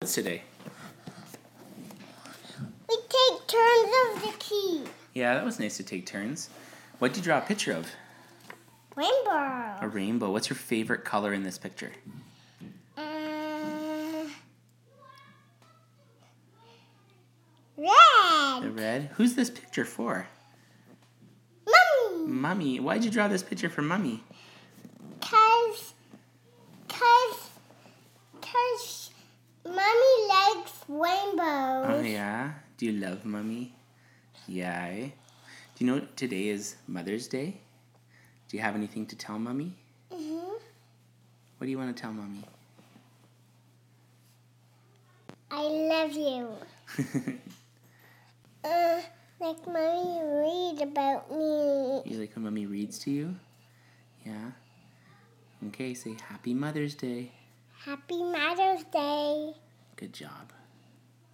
Today. We take turns of the key. Yeah, that was nice to take turns. What did you draw a picture of? Rainbow. A rainbow. What's your favorite color in this picture? Red. The red. Who's this picture for? Mommy. Mummy. Why'd you draw this picture for Mummy? Cause Mommy likes rainbows. Oh, yeah? Do you love Mummy? Yeah. Eh? Do you know today is Mother's Day? Do you have anything to tell Mummy? Mm-hmm. What do you want to tell Mummy? I love you. Like Mommy read about me. You like when Mummy reads to you? Yeah? Okay, say Happy Mother's Day. Happy Mother's Day. Good job.